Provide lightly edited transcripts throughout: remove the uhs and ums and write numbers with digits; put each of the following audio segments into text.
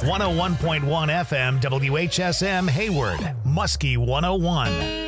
101.1 FM WHSM Hayward, Muskie 101.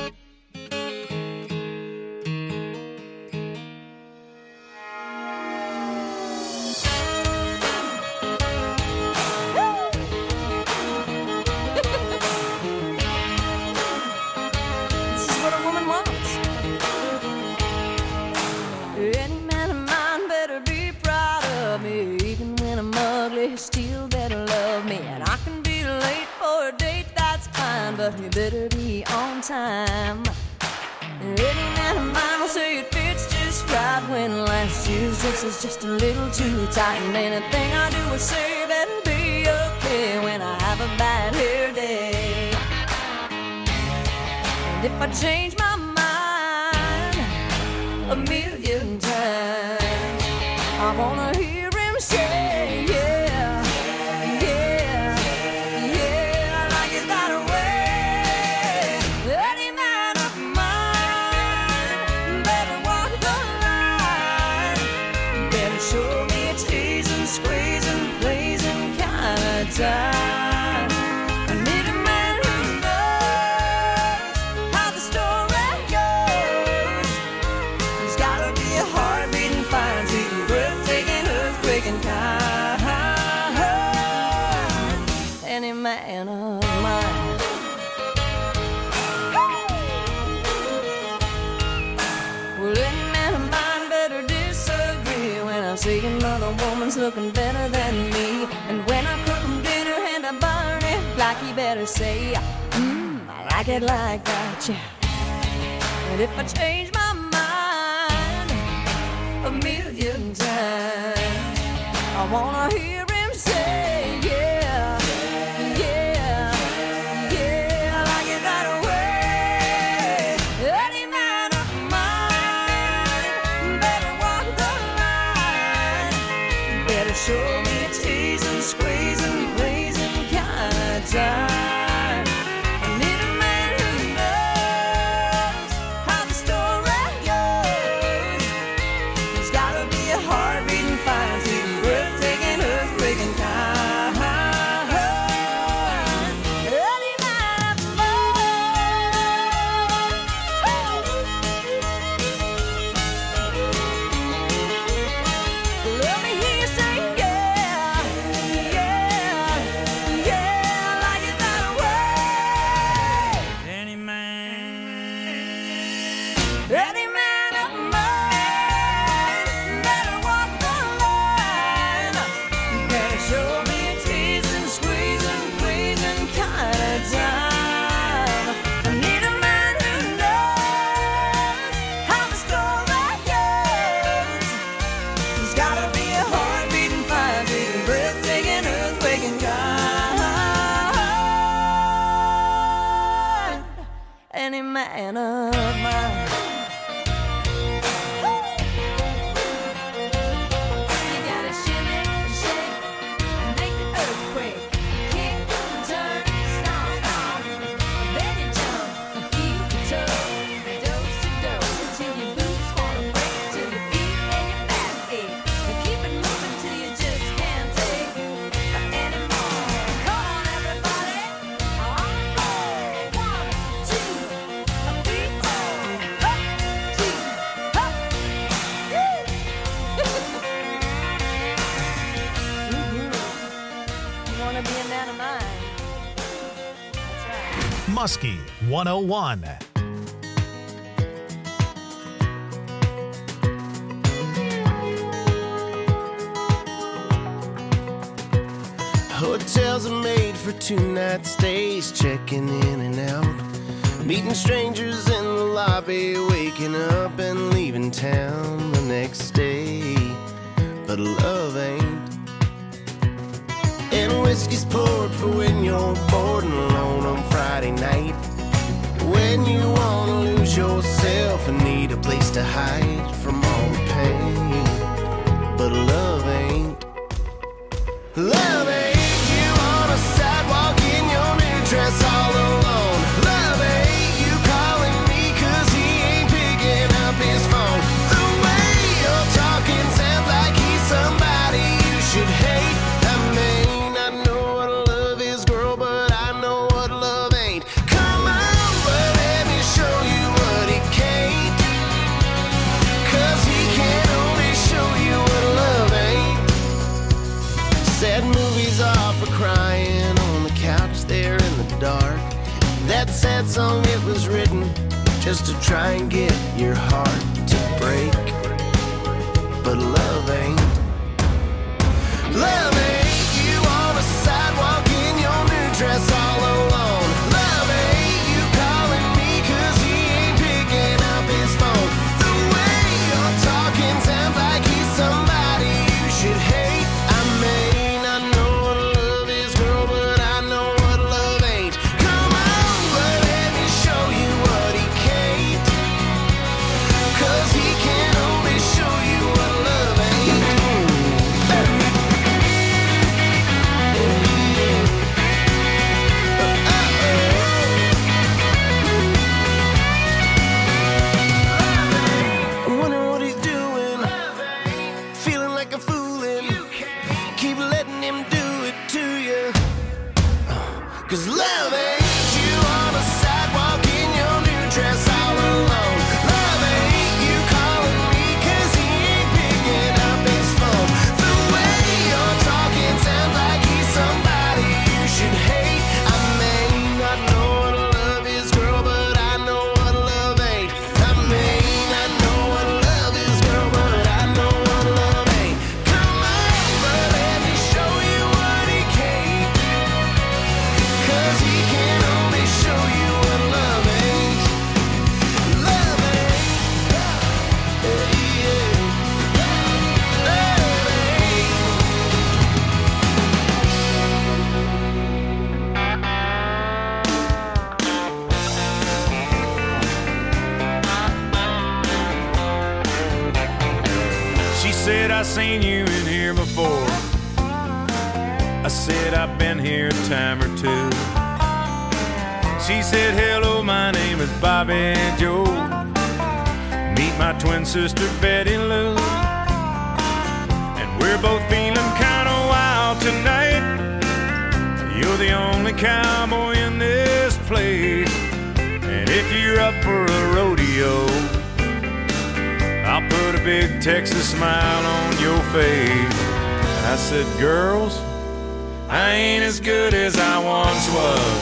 You better be on time. Any man of mine will say it fits just right when last year's dress is just a little too tight. And anything I do or say better be okay when I have a bad hair day. And if I change my mind a million times, I wanna hear him say, yeah. I need a man who knows how the story goes. He's gotta be a heart-beating, fire-beating, breathtaking, earthquaking kind. Any man of mine. Well, any man of mine better disagree when I see another woman's looking better than me. And when I cook him dinner and I burn it, like he better say, I like it like that, yeah. And if I change my mind a million times, I wanna hear him say, yeah, yeah, yeah, I like it that way. Any man of mine better walk the line, better show me a teasing, squeezing, blazing kind of time. I need a man who knows how the story goes. He's gotta be a heart-beating, fire-beating, breathtaking, earthquaking kind. Any man of mine. Let me hear you say, yeah, yeah, yeah, I like it that way. Any man of mine better walk the line. Better show me a teasing, squeezing, pleasing kind of time. I need a man who knows how the story goes. He's gotta be a heart-beating, fire-beating, breathtaking, earthquaking kind. Any man of mine. You gotta shimmy, shake, make the earthquake. Kick, turn, stomp, then you jump, keep it toe, dose to dose, until your boots wanna break, till your feet and your back ache. And keep it moving till you just can't take anymore. Come on, everybody, on the floor. 1, 2, 3, 4. Up, 2, up. You wanna be a man of mine? That's right. Muskie 101. Hotels are made for 2-night stays, checking in and out, meeting strangers in the lobby, waking up and leaving town the next day. But love ain't. And whiskey's poured for when you're bored and alone on Friday night, when you wanna lose yourself and need a place to hide from all the pain. But love ain't. Love ain't. You on a sidewalk in your new dress all alone. Love ain't. You calling me 'cause he ain't picking up his phone. The way you're talking sounds like he's somebody you should hate. I may not know just to try and get your heart to break. But love ain't. Love ain't you on a sidewalk in your new dress all alone. Love ain't you calling me 'cause he ain't picking up his phone. The way you're talking sounds like he's somebody you should hate. I may not know what love is, girl, but I know what love ain't. Come on, but let me show you what he can't. 'Cause he can only show you what love ain't. I wonder what he's doing, feeling like a foolin'. Keep letting him do it to you. 'Cause love ain't you on a sidewalk in your new dress all alone. Love ain't you calling me 'cause he ain't picking up his phone. The way you're talking sounds like he's somebody you should hate. I may not know what love is, girl, but I know what love ain't. I may not know what love is, girl, but I know what love ain't. Come on, but let me show you what he can't. 'Cause he can only show you what love ain't. Love ain't. Yeah, yeah. Love ain't. She said, I seen you in here before. I said, I've been here a time or two. She said, hello, my name is Bobby Joe. Meet my twin sister, Betty Lou. And we're both feeling kind of wild tonight. You're the only cowboy in this place. And if you're up for a rodeo, I'll put a big Texas smile on your face. I said, girls, I ain't as good as I once was.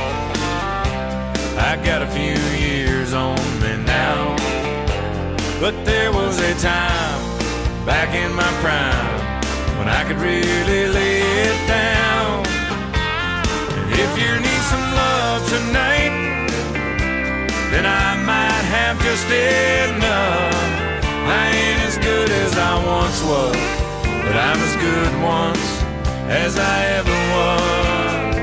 I got a few years on me now. But there was a time back in my prime when I could really lay it down. And if you need some love tonight, then I might have just enough. I ain't as good as I once was, but I'm as good once as I ever was.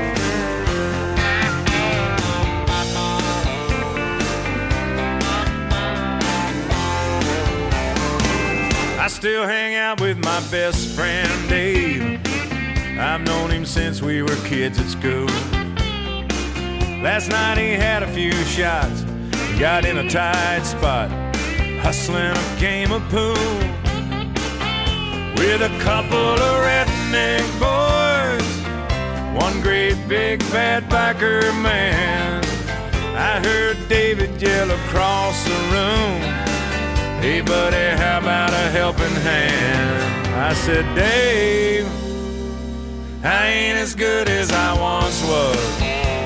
I still hang out with my best friend Dave. I've known him since we were kids at school. Last night he had a few shots and got in a tight spot, hustling a game of pool with a couple of redneck boys, one great big bad biker man. I heard David yell across the room, hey buddy, how about a helping hand? I said, Dave, I ain't as good as I once was.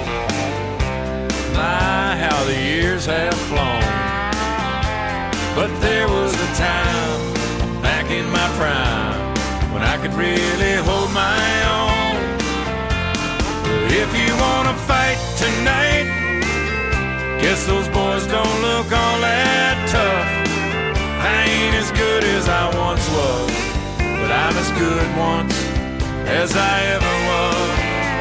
My, how the years have flown. But there was a time back in my prime when I could really hold my own. But if you wanna fight tonight, guess those boys don't look all that tough. I ain't as good as I once was, but I'm as good once as I ever was.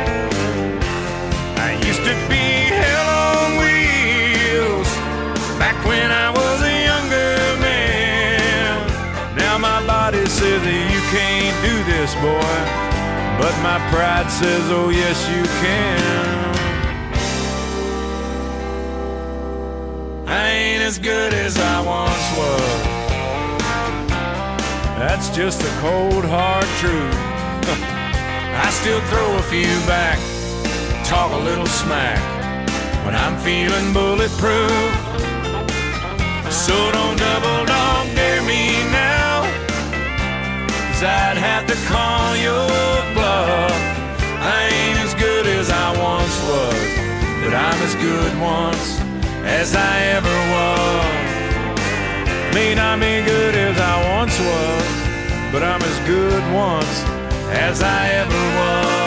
I used to be hell on wheels back when I was a younger man. Now my body says that you can't do this, boy, but my pride says, oh yes you can. I ain't as good as I once was. That's just the cold hard truth. I still throw a few back, talk a little smack when I'm feeling bulletproof. So don't double dog dare me now, 'cause I'd have to call your bluff. I ain't as good as I once was, but I'm as good once as I ever was. May not be good as I once was, but I'm as good once as I ever was.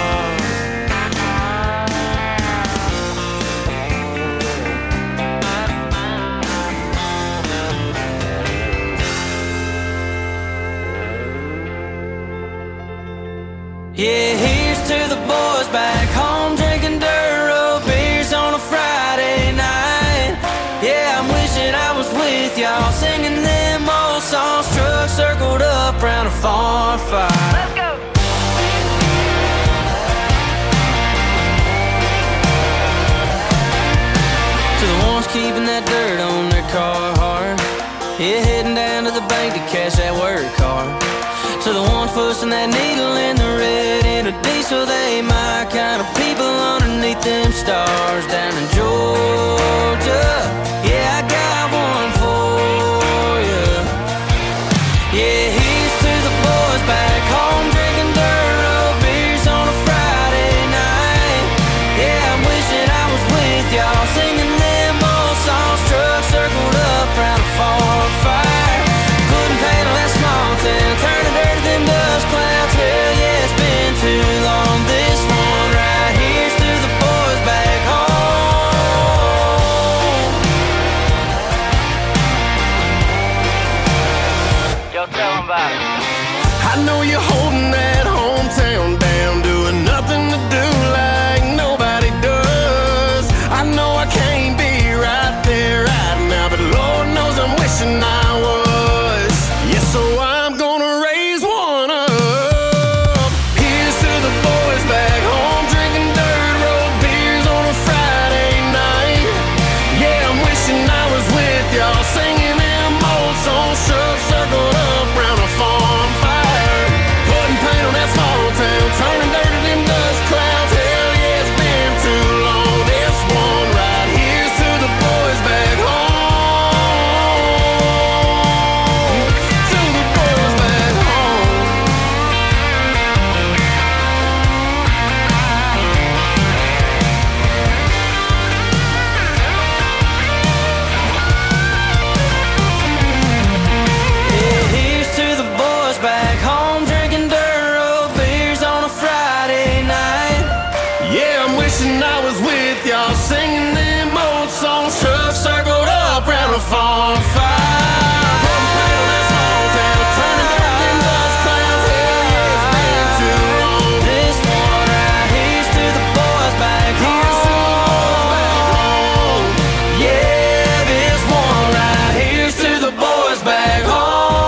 Yeah, here's to the boys back home drinking dirt road beers on a Friday night. Yeah, I'm wishing I was with y'all singing them old songs, trucks circled up round a farm fire. Let's go! To the ones keeping that dirt on their car hard, yeah, heading down to the bank to cash that work card. To the ones pushing that needle in the red in a diesel, they my kind of people underneath them stars down in Georgia. Yeah, I got one for you. Yeah, here's to the boys back home drinking dirt road beers on a Friday night. Yeah, I'm wishing I was with y'all singing them old songs, trucks circled up round a farm fire. Putting paint on that small town, turning dirt to them dust clouds. Hell yeah, it's been too long. This one right here's to the boys back home. Yo, tell them about it. I know you're holding that hometown down, doing nothing to do like nobody does. I know I can't be right there right now, but Lord knows I'm wishing I was. Yeah, so I'm gonna raise one up. Here's to the boys back home drinking dirt road beers on a Friday night. Yeah, I'm wishing I was with y'all singing them old songs, trucks circled up round a farm fire. Putting paint on that small town, turning dirt to them dust clouds. Hell yeah, it's been too long. This one right here's to the boys back home. To the boys back home. Yeah, here's to the boys back home drinking dirt road beers on a Friday night. Yeah, I'm wishing I was with y'all singing them old songs, trucks circled up round a farm fire. Putting paint on that small town, turning dirt to them dust clouds. Hell yeah, it's been too long. This one right here's to the boys back Here's to the boys back home. home. Yeah, this one right here's to the boys back home.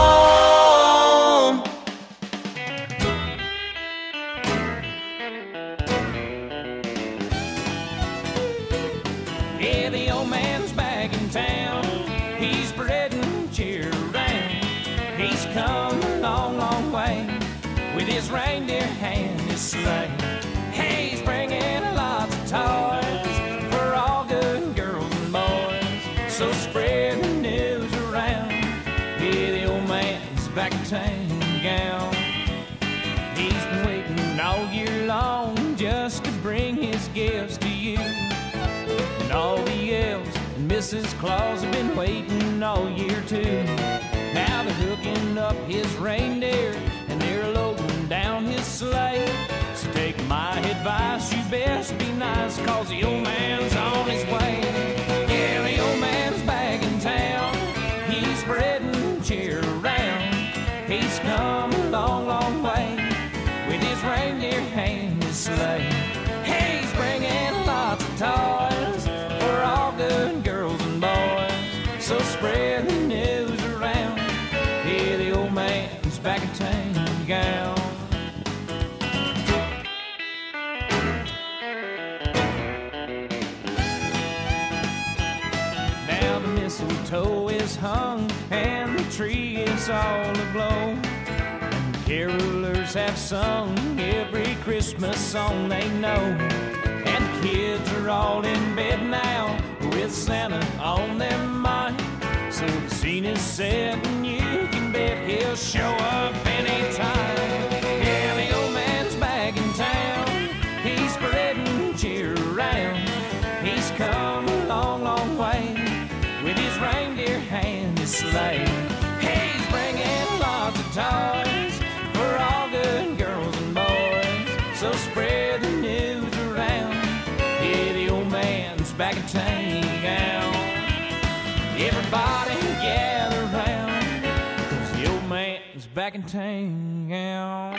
Yeah, the old man's back in town. He's spreading cheer around. He's come a long, long way with his reindeer and his sleigh. Hey, he's bringing lots of toys for all good girls and boys. So spread the news around. Yeah, the old man's back in town, gal. He's been waiting all year long just to bring his gifts to you. And all the elves and Mrs. Claus have been waiting all year too. Now they're hooking up his reindeer and they're loading down his sleigh. So take my advice, you best be nice, cause the old man's on his way. Yeah, the old man's back in town. He's spreading cheer around. He's come a long, long way with his reindeer and his sleigh. Hey, he's bringing lots of toys for all good girls and boys. So spread the news around. Yeah, the old man's back in town, gal. Now the mistletoe is hung and the tree is all aglow. And the carolers have sung every Christmas song they know. And the kids are all in bed now with Santa on their mind. So the scene is set and you can bet he'll show up anytime. Yeah, the old man's back in town. He's spreading cheer around. He's come a long, long way sleigh. He's bringing lots of toys for all good girls and boys. So spread the news around. Yeah, the old man's back in town. Everybody gather round, 'cause the old man's back in town.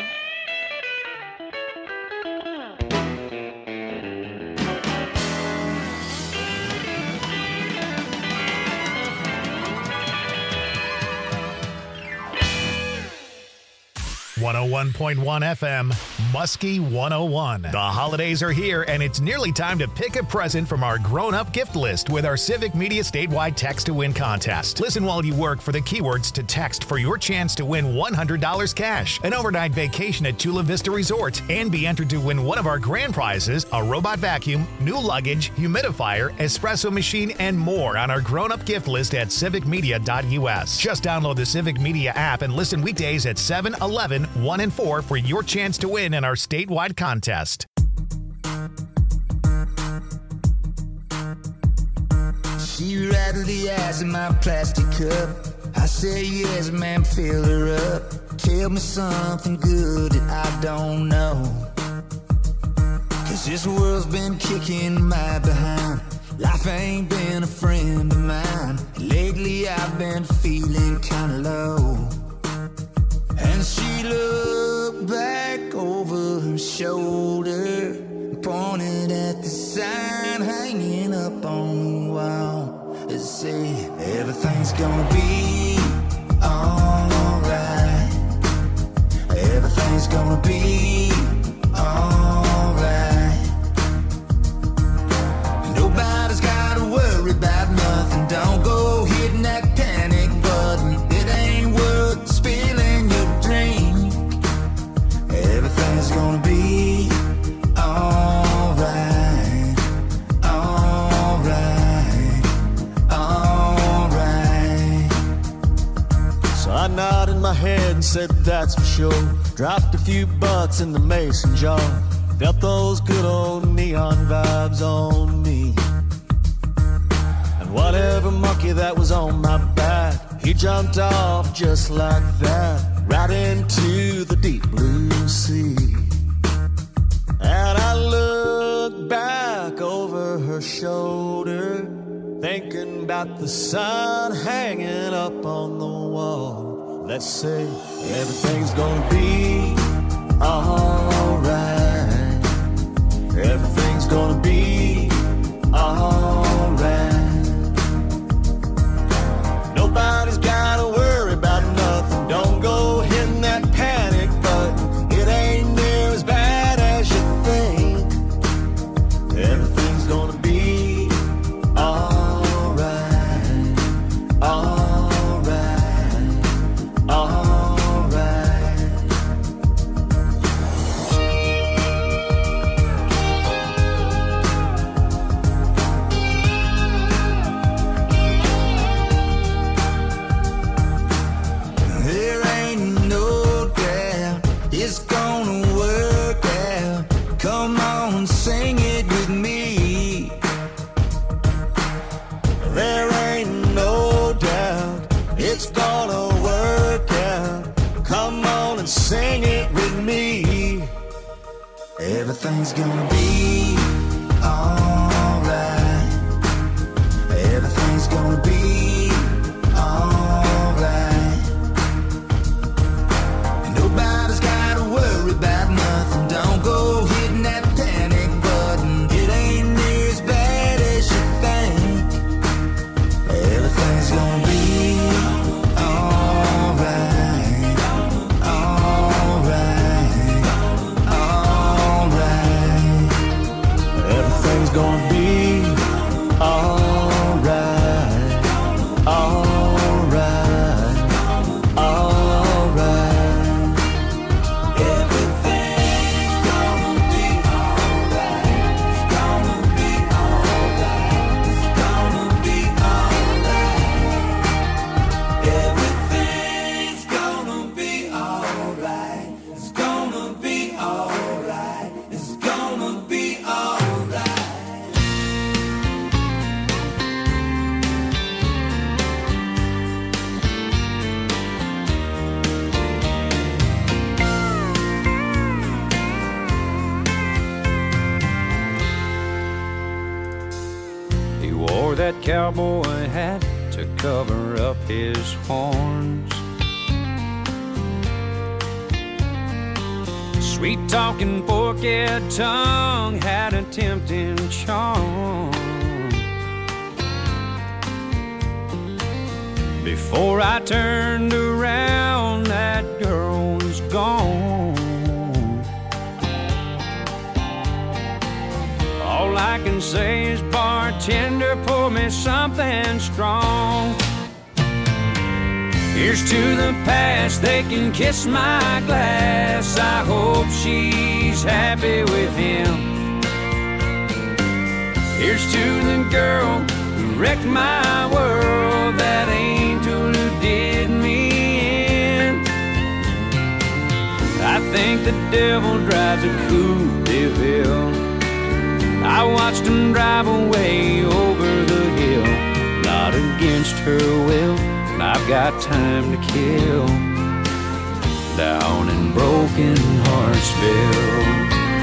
101.1 FM, Muskie 101. The holidays are here, and it's nearly time to pick a present from our grown-up gift list with our Civic Media statewide Text to Win contest. Listen while you work for the keywords to text for your chance to win $100 cash, an overnight vacation at Chula Vista Resort, and be entered to win one of our grand prizes, a robot vacuum, new luggage, humidifier, espresso machine, and more on our grown-up gift list at civicmedia.us. Just download the Civic Media app and listen weekdays at 7, 11, 1 and 4 for your chance to win in our statewide contest. She rattled the ice in my plastic cup. I said yes, ma'am, fill her up. Tell me something good that I don't know, 'cause this world's been kicking my behind. Life ain't been a friend of mine. Lately I've been feeling kinda low. And she looked back over her shoulder, pointed at the sign hanging up on the wall. It said, everything's gonna be alright. Everything's gonna be alright. Nobody's gotta worry about nothing. Don't go hitting that panic button. It ain't worth spilling your drink. Everything's gonna be alright, alright, alright. So I nodded my head and said that's for sure. Dropped a few bucks in the mason jar. Felt those good old neon vibes on me. And whatever monkey that was on my back, he jumped off just like that, right into the deep blue sea. And I looked back over her shoulder, thinking about the sun hanging up on the wall. Let's say everything's gonna be alright. Everything's gonna be alright. Nobody's gotta worry about nothing. Don't go hitting that panic button. It ain't near as bad as you think. Everything's gonna be alright, alright, alright. There ain't no doubt it's gonna work out. Come on, sing it with me. There ain't no doubt it's gonna work out. Come on and sing it with me. Everything's gonna be alright. Everything's gonna be alright. Nobody's gotta worry about nothing. Don't go hitting that panic button. It ain't near as bad as you think. Everything's gonna be alright, alright, alright. cowboy hat to cover up his horns. Sweet-talking forked tongue had a tempting charm. Before I turned around, that girl was gone. All I can say is, bartender, pour me something strong. Here's to the past, they can kiss my glass. I hope she's happy with him. Here's to the girl who wrecked my world, that angel who did me in. I think the devil drives a coupe de ville. I watched him drive away over the hill, not against her will. I've got time to kill down in Broken Heartsville.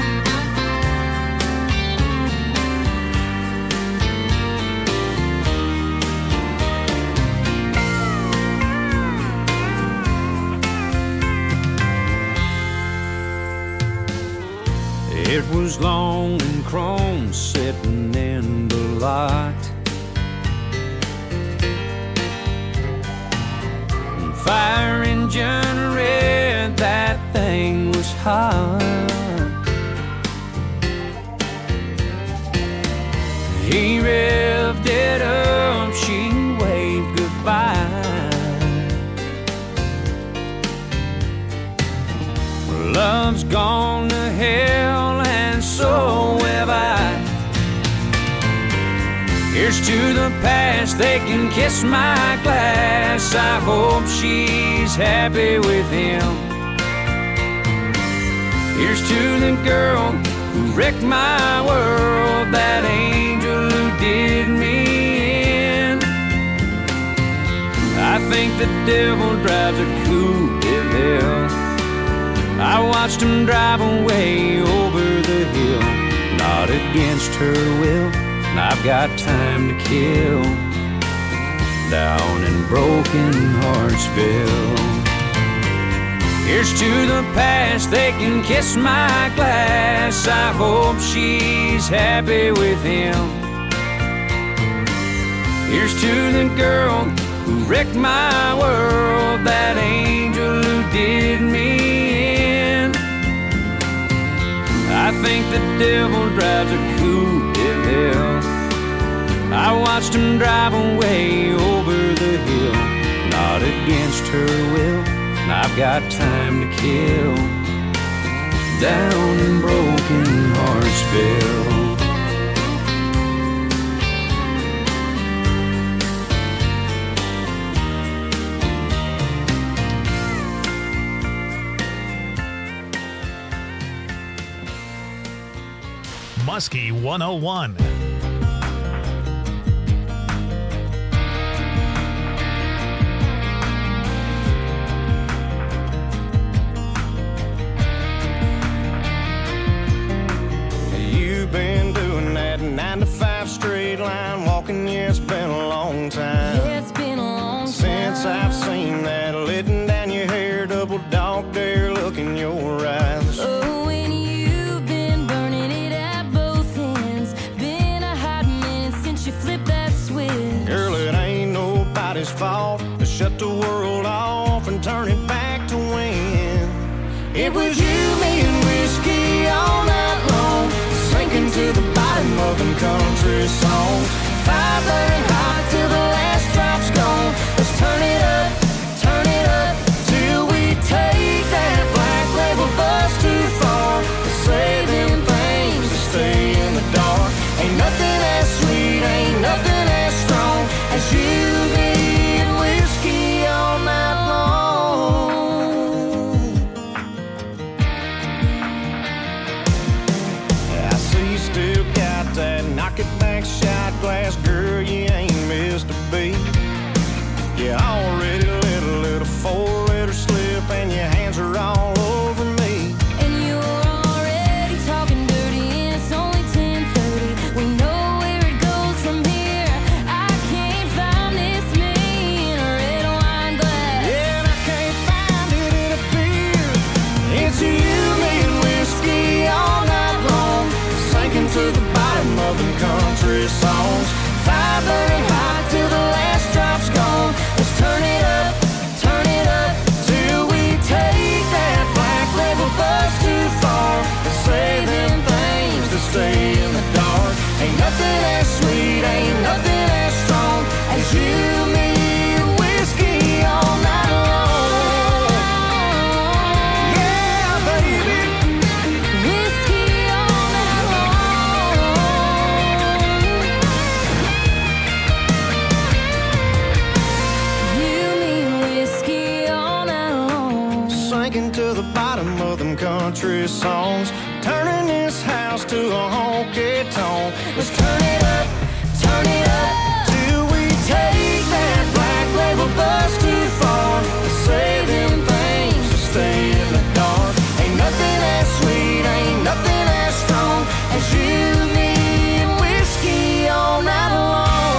It was long and chrome sitting in the lot. Fire engine red, that thing was hot. He revved it up, she waved goodbye. Love's gone to hell and so have I. Here's to the past, they can kiss my glass. I hope she's happy with him. Here's to the girl who wrecked my world, that angel who did me in. I think the devil drives a coupe de ville. I watched him drive away over the hill, not against her will. I've got time to kill down in Broken Heartsville. Here's to the past, they can kiss my glass. I hope she's happy with him. Here's to the girl who wrecked my world, that angel who did me in. I think the devil drives a coupe de ville. I watched him drive away over the hill, not against her will. I've got time to kill down in Broken Heartsville. Muskie 101. You've been doing that 9 to 5 straight line walking, yeah, it's been a long time. Yeah, it's been a long time since I've seen that letting down your hair, double dog dare look in your eyes. Oh, and you've been burning it at both ends. Been a hot minute since you flipped that switch. Girl, it ain't nobody's fault to shut the world off and turn it back to when it was you, me, and whiskey all night long, sinking to the bottom of them country songs. Fire burning hot till the last drop's gone. Let's turn it up till we take that black label bus too far. Say them things to stay in the dark. Ain't nothing as sweet, ain't nothing as strong as you, me, and whiskey all night long. I see you still got that knock it back shot glass, girl, you ain't missed a beat. country songs, turning this house to a honky-tonk. Let's turn it up till we take that black label bus too far. Saving things to stay in the dark. Ain't nothing as sweet, ain't nothing as strong as you, me, and whiskey all night long.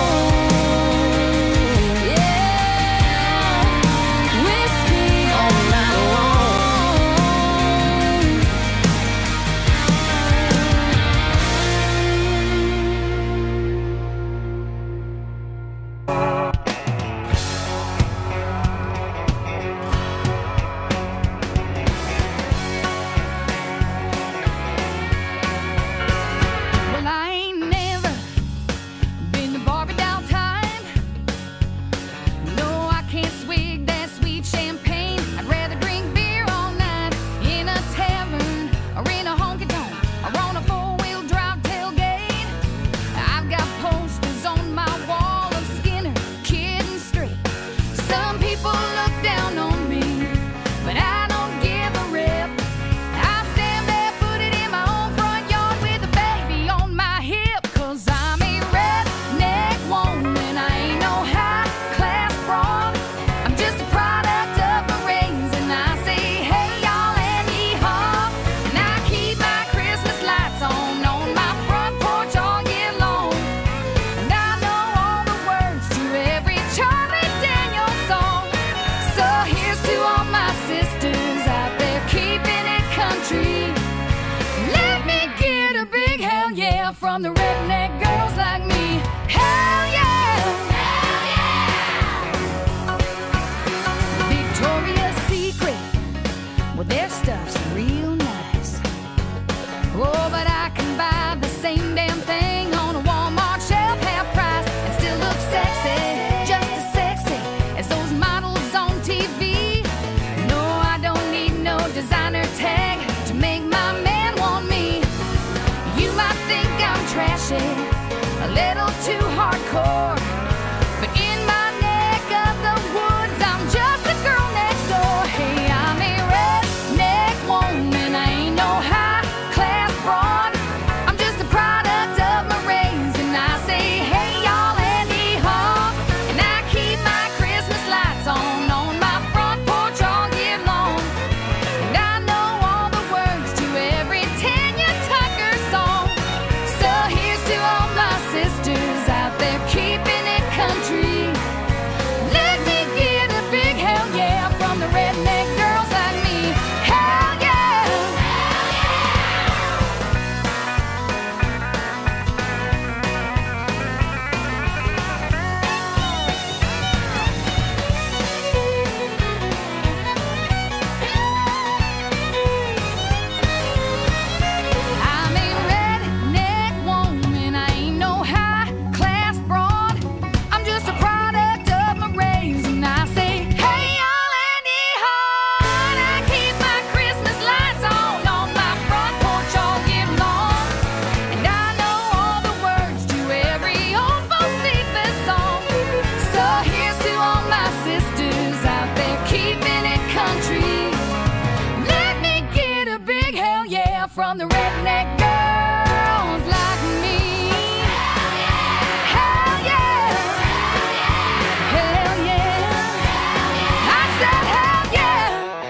From the redneck girls like me, hell yeah, hell yeah. Victoria's Secret, well their stuff's real nice. Oh, but I can buy the same damn thing on a Walmart shelf, half price, and still look sexy, just as sexy as those models on TV. No, I don't need no designer tag to make my man want me. You might think I'm trashy, a little too hardcore, but in my neck of the woods, I'm just the girl next door. Hey, I'm a redneck woman, I ain't no high-class broad. I'm just a product of my race, and I say, hey, y'all, and hee-haw. And I keep my Christmas lights on my front porch all year long. And I know all the words to every Tanya Tucker song. So here's to all my sisters out there keeping it country. Let me get a big hell yeah from the redneck girls like me. Hell yeah! I'm a redneck woman, I ain't no high-class broad. I'm just a product of my race, and I say, hey, y'all, and hee-haw. And I keep my Christmas lights on my front porch all year long. And I know all the words to every old Bocephus song. So here's to all my sisters out there keeping it country. Let me get a big hell yeah from the redneck girls like me. Hell yeah! Hell yeah! I said hell yeah!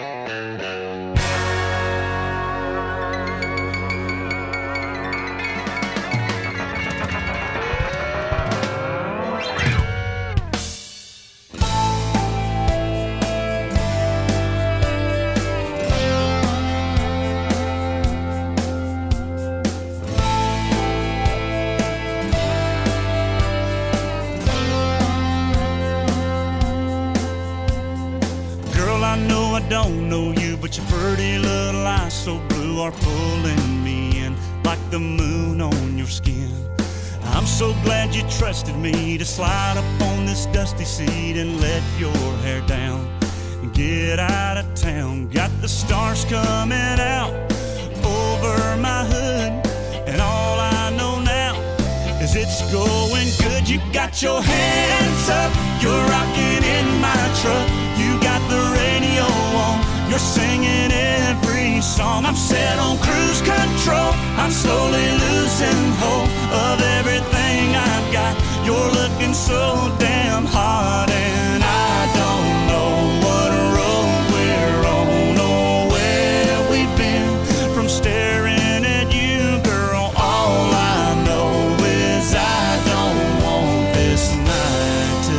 Girl, I know I don't know you, but your pretty little eyes so blue are pulling me in like the moon on your skin. I'm so glad you trusted me to slide up on this dusty seat and let your hair down and get out of town. Got the stars coming out over my hood, and all I know now is it's going good. You got your hands up, you're rocking in my truck. You got the radio on, you're singing every song. I'm set on cruise control. I'm slowly losing hope of everything I've got. You're looking so damn hot, and I don't know what road we're on or where we've been from staring at you, girl. All I know is I don't want this night to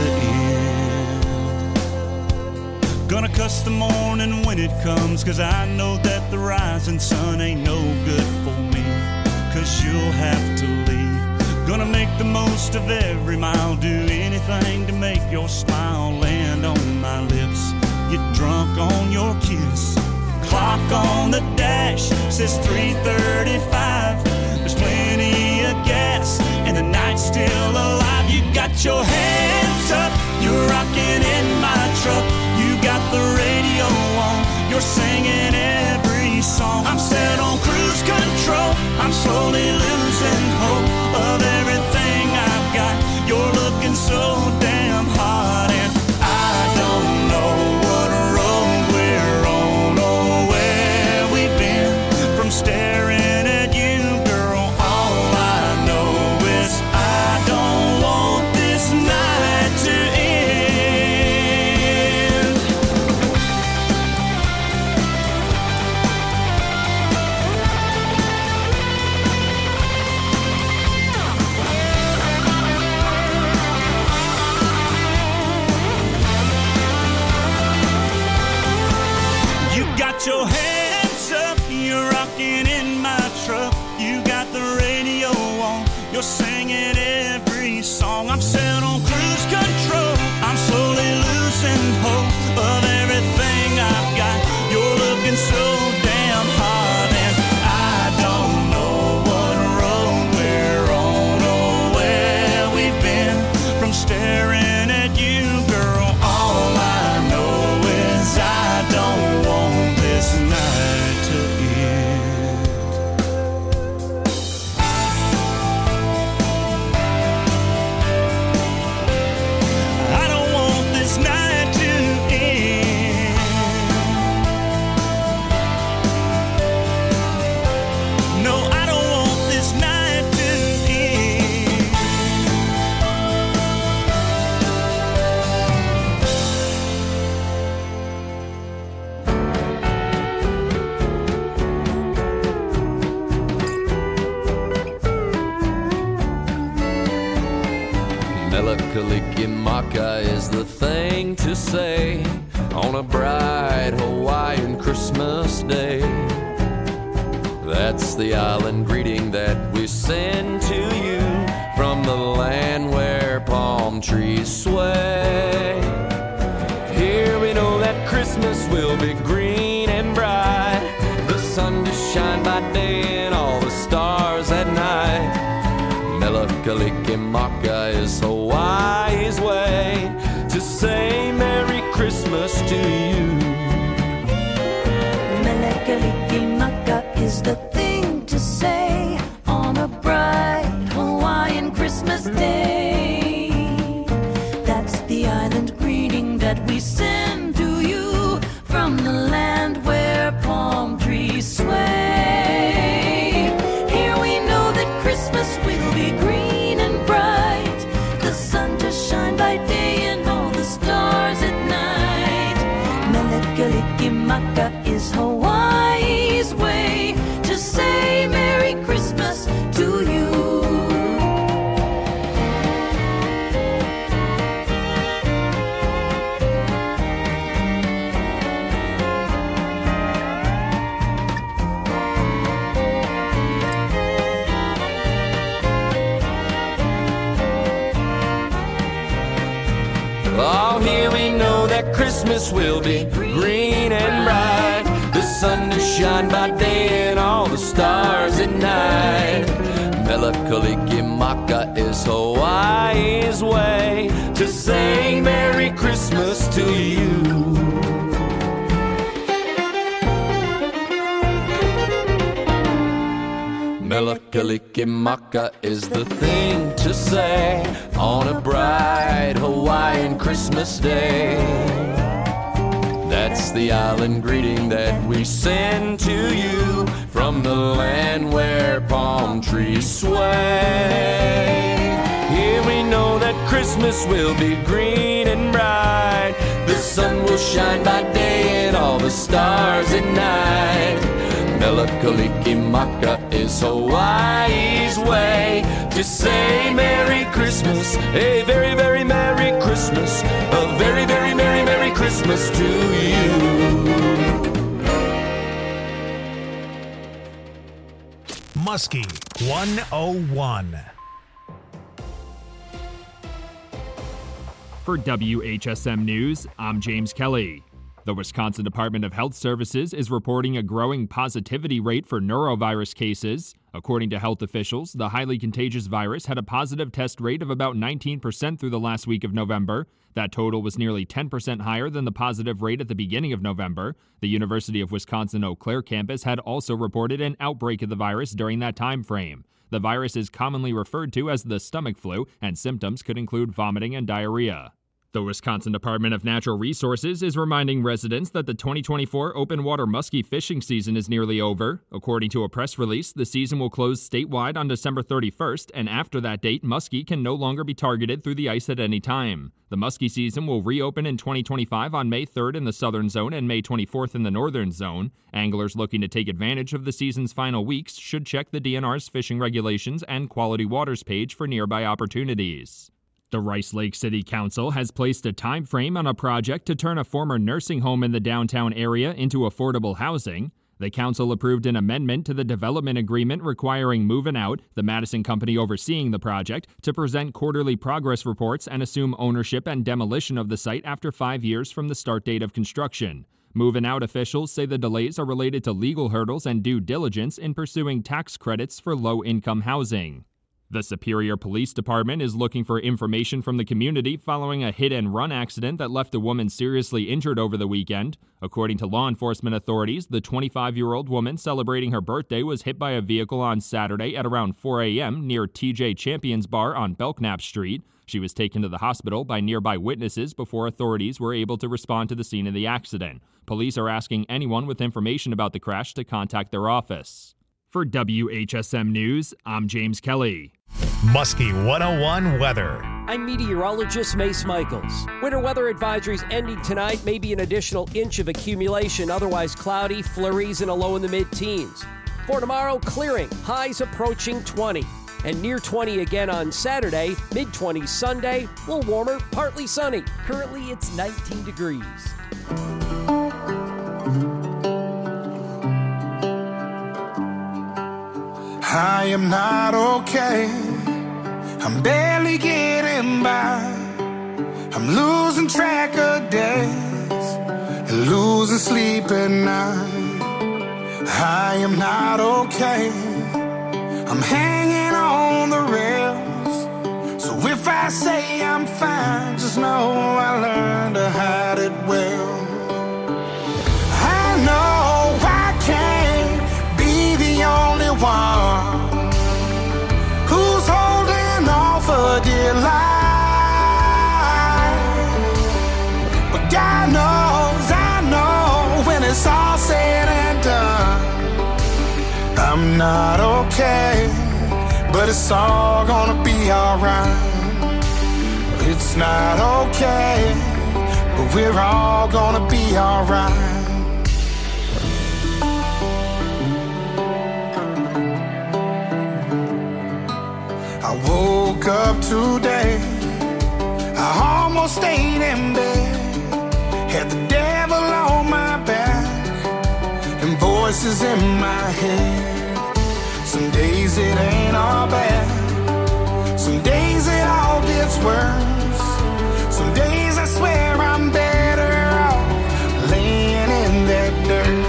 end. Gonna cuss the morning when it comes, 'cause I know that the rising sun ain't no good for me, 'cause you'll have to leave. Gonna make the most of every mile, do anything to make your smile land on my lips, get drunk on your kiss. Clock on the dash says 3:35. There's plenty of gas and the night's still alive. You got your hands up, you're rocking in my truck. You got the radio on, you're singing every song. I'm set on cruise control. I'm slowly losing hope of everything I've got. You're looking so damn hot, and I don't know what road we're on or where we've been from staring at you, girl. All I know is I don't want this night to end. You got your hands up, you're rocking in my truck. You got the radio on, you're singing every song. I'm set on cruise control. I'm slowly losing hope of everything I've got. You're looking so damn hot, and I don't know what road we're on or where we've been from staring at you, girl. All I know is I don't want this night to end. I don't want this night to end. No, I don't want this night to end. Melikilikimaka is the thing to say on a bright Hawaiian Christmas day. That's the island greeting that we send to you from the land where palm trees sway. Here we know that Christmas will be green and bright, the sun to shine by day and all the stars at night. Melikilikimaka is Hawaii's way to say Merry Christmas to you. Melikilikimaka is the thing to say on a bright Hawaiian Christmas day. That's the island greeting that we send to you from the land where palm trees sway. Here we know that Christmas will be green and bright, the sun to shine by day and all the stars at night. Melikilikimaka is Hawaii's way to say Merry Christmas to you. Oh, here we know that Christmas will be green and bright, the sun to shine by day and all the stars at night. Melikilikimaka is Hawaii's way to say Merry Christmas to you. Melikilikimaka is the thing to say on a bright Hawaiian Christmas day. That's the island greeting that we send to you from the land where palm trees sway. Here we know that Christmas will be green and bright. The sun will shine by day and all the stars at night. Mele Kalikimaka is Hawaii's way to say Merry Christmas, a very, very Merry Christmas, a very, very Merry, Merry Christmas to you. Muskie 101. For WHSM News, I'm James Kelly. The Wisconsin Department of Health Services is reporting a growing positivity rate for norovirus cases. According to health officials, the highly contagious virus had a positive test rate of about 19% through the last week of November. That total was nearly 10% higher than the positive rate at the beginning of November. The University of Wisconsin-Eau Claire campus had also reported an outbreak of the virus during that time frame. The virus is commonly referred to as the stomach flu, and symptoms could include vomiting and diarrhea. The Wisconsin Department of Natural Resources is reminding residents that the 2024 open water muskie fishing season is nearly over. According to a press release, the season will close statewide on December 31st, and after that date, muskie can no longer be targeted through the ice at any time. The muskie season will reopen in 2025 on May 3rd in the southern zone and May 24th in the northern zone. Anglers looking to take advantage of the season's final weeks should check the DNR's fishing regulations and quality waters page for nearby opportunities. The Rice Lake City Council has placed a time frame on a project to turn a former nursing home in the downtown area into affordable housing. The council approved an amendment to the development agreement requiring Movin' Out, the Madison company overseeing the project, to present quarterly progress reports and assume ownership and demolition of the site after 5 years from the start date of construction. Movin' Out officials say the delays are related to legal hurdles and due diligence in pursuing tax credits for low-income housing. The Superior Police Department is looking for information from the community following a hit-and-run accident that left a woman seriously injured over the weekend. According to law enforcement authorities, the 25-year-old woman celebrating her birthday was hit by a vehicle on Saturday at around 4 a.m. near TJ Champion's Bar on Belknap Street. She was taken to the hospital by nearby witnesses before authorities were able to respond to the scene of the accident. Police are asking anyone with information about the crash to contact their office. For WHSM News, I'm James Kelly. Muskie 101 weather. I'm meteorologist Mace Michaels. Winter weather advisories ending tonight, maybe an additional inch of accumulation, otherwise cloudy, flurries, and a low in the mid-teens. For tomorrow, clearing, highs approaching 20. And near 20 again on Saturday, mid-20s Sunday, a little warmer, partly sunny. Currently, it's 19 degrees. I am not okay. I'm barely getting by. I'm losing track of days and losing sleep at night. I am not okay. I'm hanging on the rails. So if I say I'm fine, just know I learned to hide it well. I know I can't be the only one who's holding on for dear life. But God knows, I know, when it's all said and done, I'm not okay, but it's all gonna be alright. It's not okay, but we're all gonna be alright. I woke up today, I almost stayed in bed, had the devil on my back and voices in my head. Some days it ain't all bad, some days it all gets worse. Some days I swear I'm better off laying in that dirt.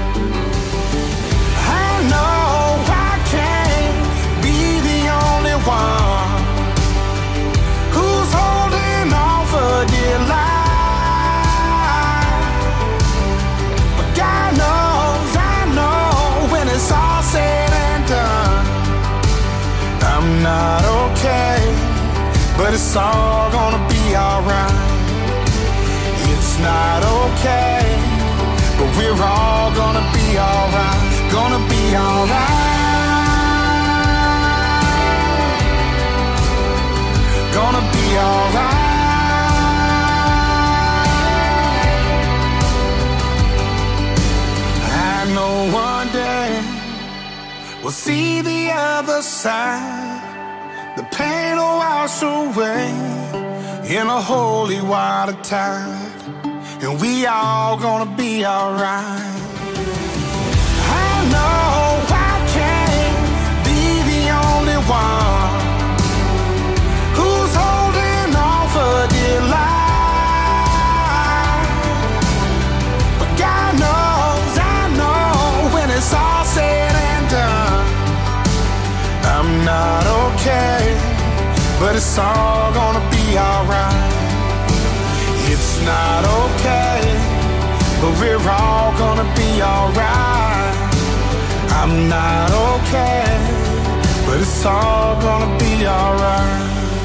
I know I can't be the only one who's holding on for dear life. But God knows, I know, when it's all said and done, I'm not okay, but it's all gonna be alright. It's not okay, we'll see the other side. The pain will wash away in a holy water tide, and we all gonna be alright. I know I can't be the only one who's holding on for dear life, but God knows, I know when it's all said and done, I'm not okay, but it's all gonna be alright. It's not okay, but we're all gonna be alright. I'm not okay, but it's all gonna be alright.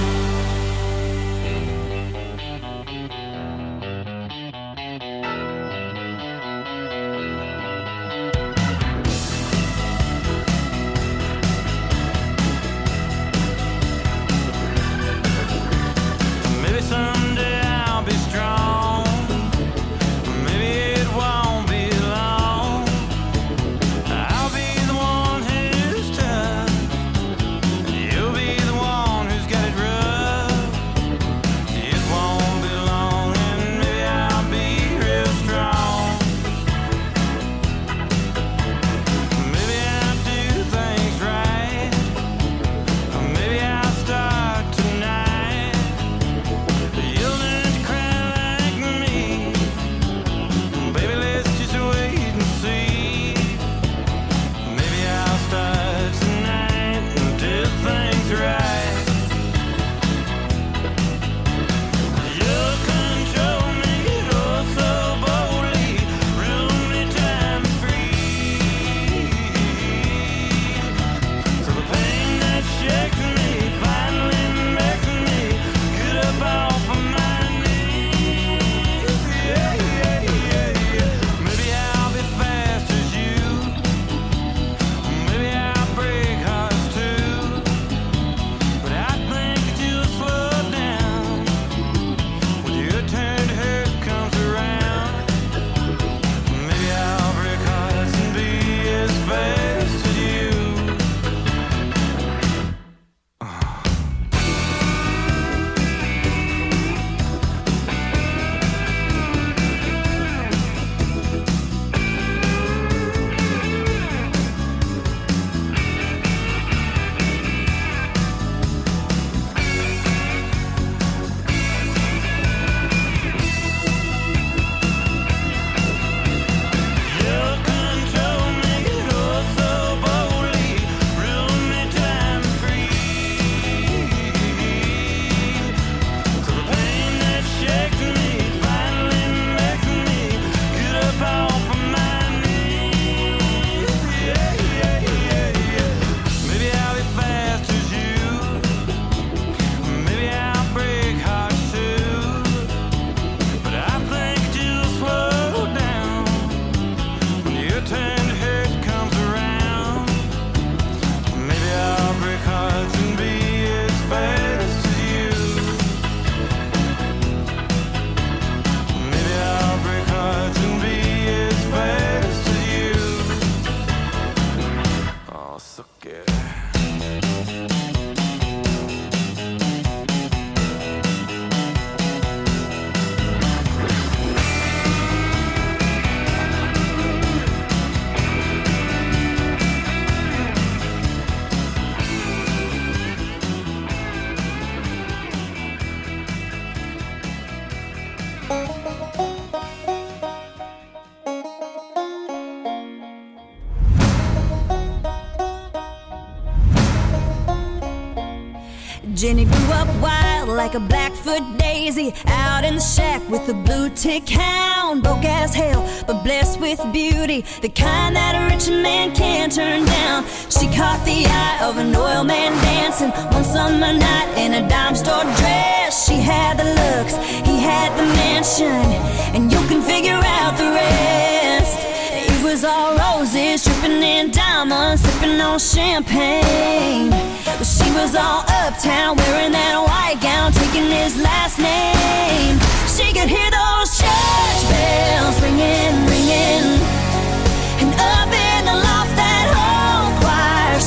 Jenny grew up wild like a Blackfoot daisy, out in the shack with a blue tick hound. Broke as hell, but blessed with beauty, the kind that a rich man can't turn down. She caught the eye of an oil man dancing one summer night in a dime store dress. She had the looks, he had the mansion, and you can figure out the rest. It was all roses, dripping in diamonds, sipping on champagne. But she was all uptown, wearing that white gown, taking his last name. She could hear those church bells ringing, ringing, and up in the loft that whole choir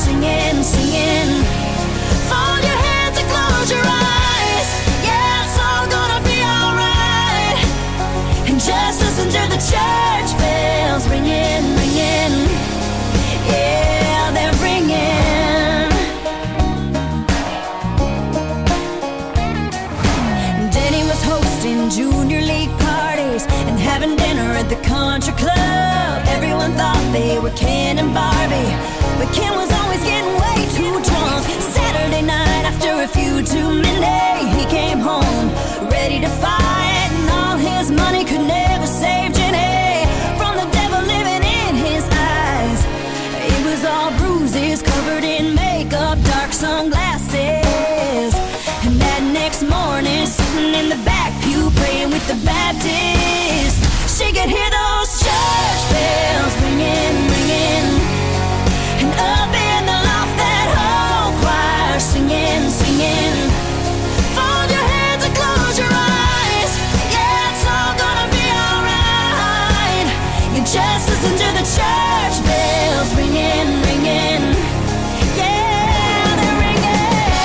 at the country club. Everyone thought they were Ken and Barbie, but Ken was always getting way too drunk. Saturday night after a few too many, he came home ready to fight, and all his money could never save Jenny from the devil living in his eyes. It was all bruises, covered in makeup, dark sunglasses. And that next morning, sitting in the back pew praying with the Baptist, she could hear those church bells ringing, ringing. And up in the loft, that whole choir singing, singing. Fold your hands and close your eyes. Yeah, it's all gonna be alright. You just listen to the church bells ringing, ringing. Yeah, they're ringing.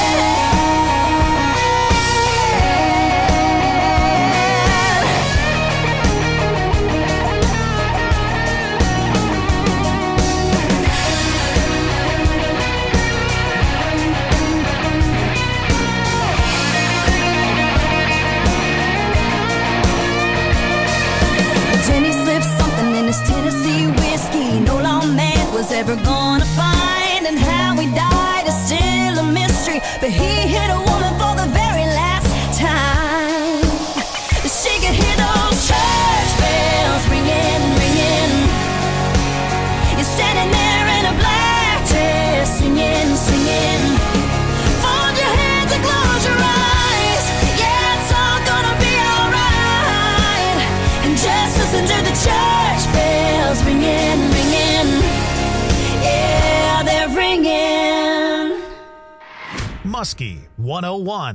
Jenny slipped something in his Tennessee whiskey no lawman was ever gonna find, and how he died is still a mystery, but he hit a woman for the very last time. She could hear those church bells ringing, ringing. You're standing there in a black dress, singing, singing. Fold your hands and close your eyes. Yeah, it's all gonna be alright. And just listen to the church bells ringing, ringing. Yeah, they're ringing. Muskie 101.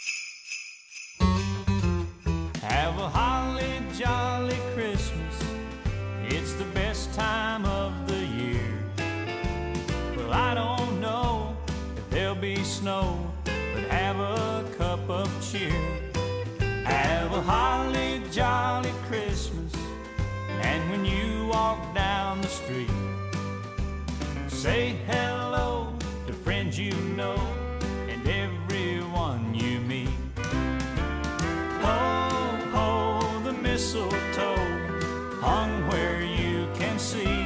Have a holly jolly Christmas. It's the best time of the year. Well, I don't know if there'll be snow, but have a cup of cheer. Have a holly jolly Christmas. And when you walk down the street, say hello to friends you know and everyone you meet. Ho, ho, the mistletoe hung where you can see.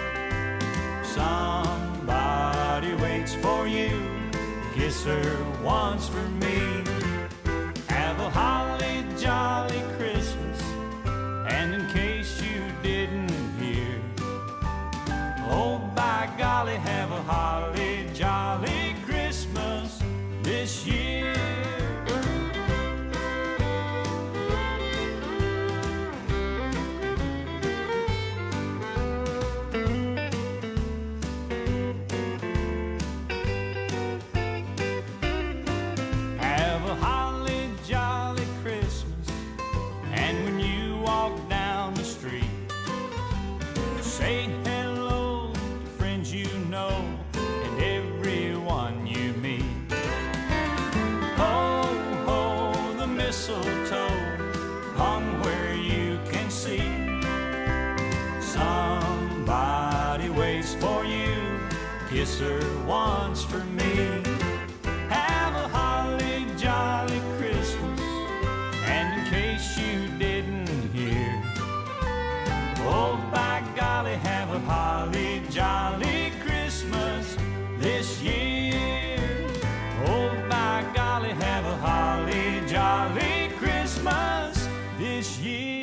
Somebody waits for you, kiss her once for me. Have a holly jolly Christmas. And in case you didn't hear, oh, by golly, have a holly jolly Christmas this year. Have a holly jolly Christmas. And when you walk down the street, say hello to friends you know and everyone you meet. Ho, ho, the mistletoe hung where you can see. Somebody waits for you, kiss her once for me. Have a holly jolly Christmas. And in case you didn't hear, oh, by golly, have a holly jolly Christmas this year. Oh, by golly, have a holly jolly Christmas this year.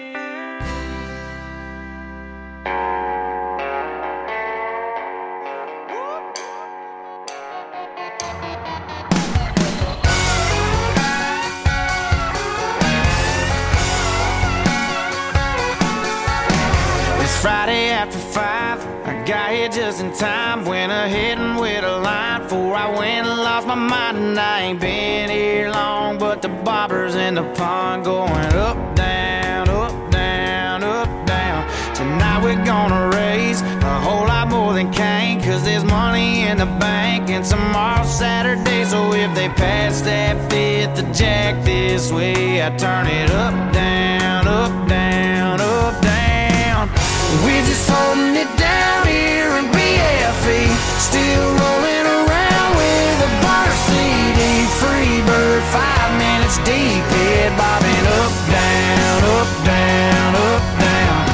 Friday after 5, I got here just in time. Went ahead and wait a line before I went and lost my mind. And I ain't been here long, but the bobbers in the pond going up, down, up, down, up, down. Tonight we're gonna raise a whole lot more than Cain, 'cause there's money in the bank and tomorrow's Saturday. So if they pass that fifth of Jack this way, I turn it up, down, up, down, up, down. We're just holding it down here in BFE, still rolling around with a burner CD. Free bird, 5 minutes deep, head bobbing up, down, up, down, up, down.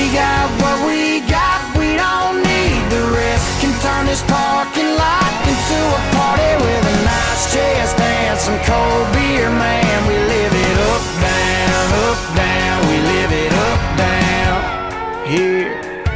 We got what we got, we don't need the rest. Can turn this parking lot into a party with a nice chest dance, some cold beer, man. We live it up, down, we live it up, down here.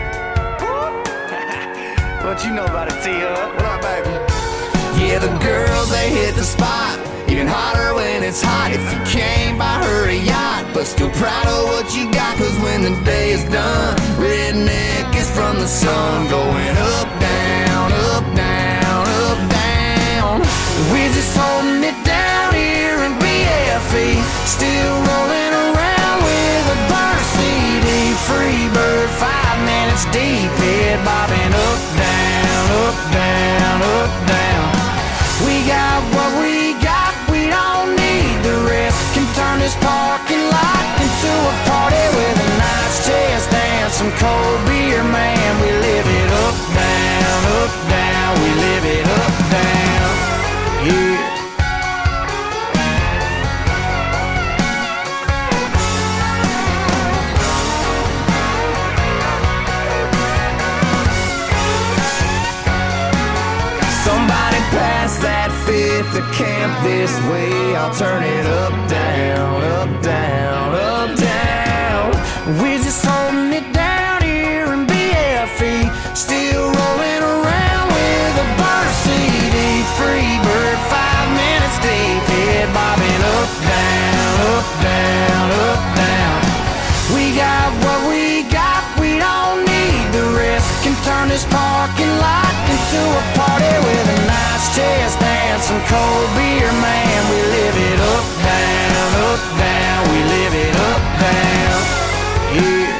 What you know about it, T-Hub? What up, baby? Yeah, the girls, they hit the spot, even hotter when it's hot. If you can't buy her a yacht, but still proud of what you got, cause when the day is done, redneck is from the sun, going up, down, up, down, up, down. We're just holding it down here in BFE, still rolling around with a burn CD. Free bird, 5 minutes deep, head bobbing up, down, up, down, up, down. We got what we got, we don't need the rest. Can turn this parking lot into a party with a nice chest dance, some cold beer, man. We live it up, down, we live it up, down, yeah. Somebody pass that fifth to camp this way. I'll turn it up, down, up, down, up, down. We're just holding it down here in BFE, still rolling around with a burn CD. Free bird, 5 minutes deep, head bobbing up, down, up, down, up, down. We got what we got, we don't need the rest. Can turn this parking lot into a party with a nice chest dance, some cold beer, man. We live it up, down, we live it up, down, yeah.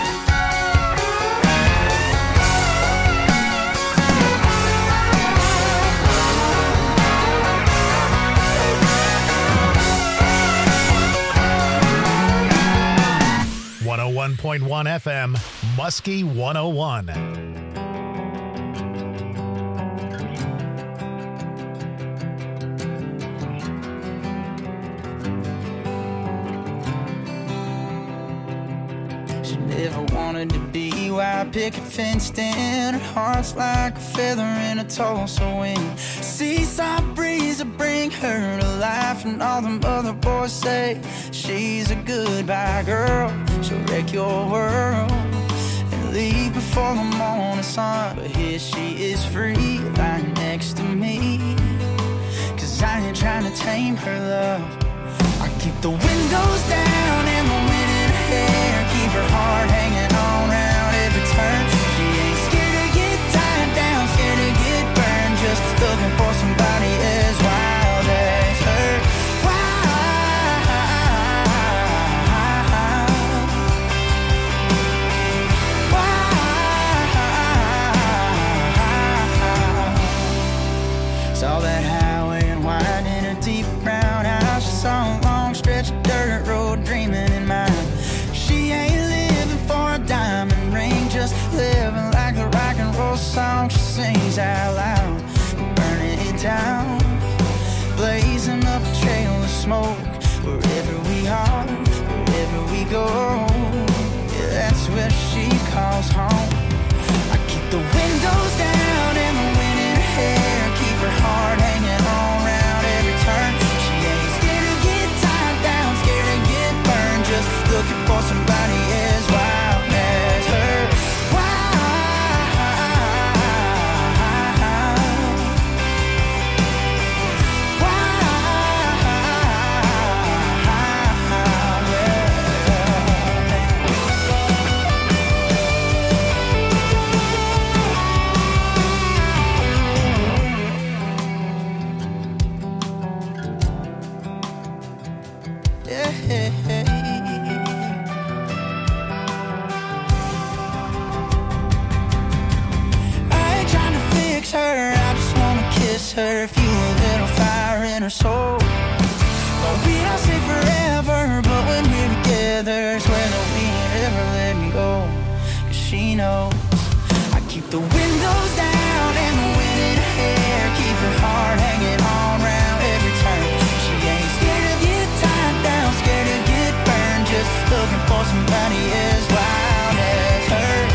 .1 FM, Muskie 101. Never wanted to be why picket fenced in. Her heart's like a feather in a Tulsa wind. Seaside breeze will bring her to life, and all them other boys say she's a goodbye girl. She'll wreck your world and leave before the morning sun. But here she is free, lying next to me, cause I ain't trying to tame her love. I keep the windows down and the wind in her hair, keep her heart hanging on round every turn. She ain't scared to get tied down, scared to get burned, just looking for somebody as wild as her. Saw that highway and wine in her deep brown eyes. She saw a long stretch of dirt road dreaming in mind. She ain't living for a diamond ring, just living like the rock and roll song she sings out loud. Burning it down, blazing up a trail of smoke. Wherever we are, wherever we go, yeah, that's where she calls home. I keep the windows down and the wind in her hair, keep her heart hanging on round every turn. She ain't scared to get tied down, scared to get burned, just looking for somebody as wild as her. Her, I just wanna kiss her, feel a little fire in her soul. Well, we don't say forever, but when we're together, swear that we ain't ever let me go. Cause she knows I keep the windows down and the wind in her hair, keep her heart hanging on round every turn. She ain't scared to get tied down, scared to get burned, just looking for somebody as wild as her.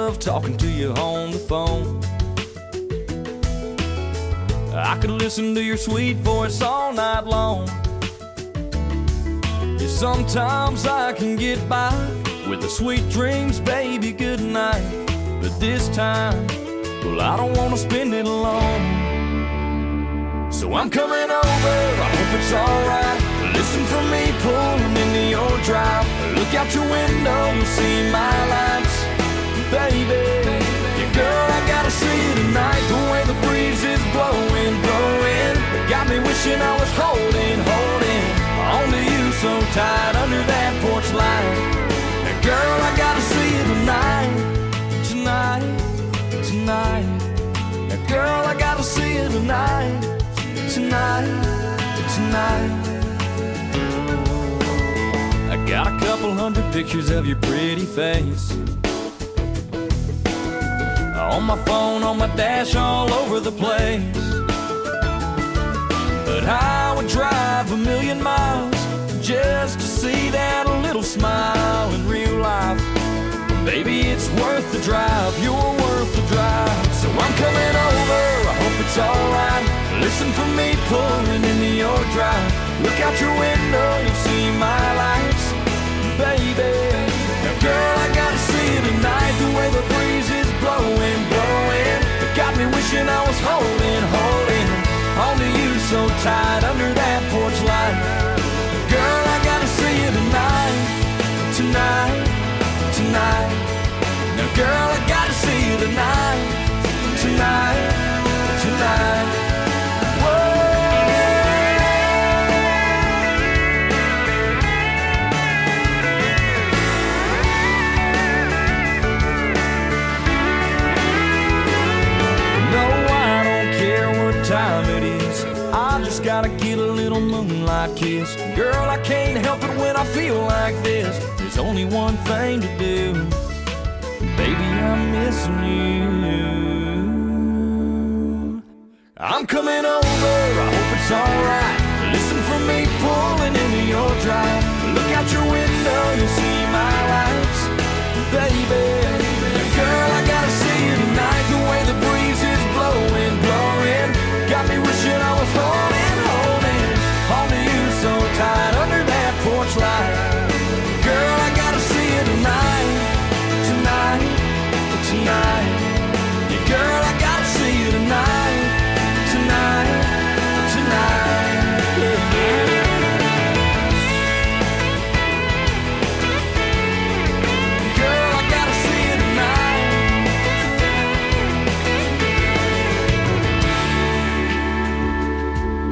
love talking to you on the phone. I could listen to your sweet voice all night long. Yeah, sometimes I can get by with the sweet dreams, baby, good night. But this time, well, I don't want to spend it alone. So I'm coming over, I hope it's alright. Listen for me pulling into your drive. Look out your window, you'll see my lights. Baby, yeah, girl, I gotta see you tonight. The way the breeze is blowing, blowing, it got me wishing I was holding onto you so tight under that porch light. Now, girl, I gotta see you tonight, tonight, tonight. Now, girl, I gotta see you tonight, tonight, tonight. I got a couple hundred pictures of your pretty face on my phone, on my dash, all over the place. But I would drive 1,000,000 miles just to see that little smile in real life. Baby, it's worth the drive, you're worth the drive. So I'm coming over, I hope it's alright. Listen for me pulling into your drive. Look out your window, you'll see my lights. Baby, now girl, I gotta see you tonight. The way the breeze is blowing, blowing, it got me wishing I was holding onto you so tight under that porch light. Girl, I gotta see you tonight, tonight, tonight. Now girl, I gotta see you tonight, tonight, tonight. Time it is, I just gotta get a little moonlight kiss. Girl, I can't help it when I feel like this. There's only one thing to do, baby, I'm missing you. I'm coming over, I hope it's alright. Listen for me pulling into your drive. Look out your window, you'll see my lights. Baby,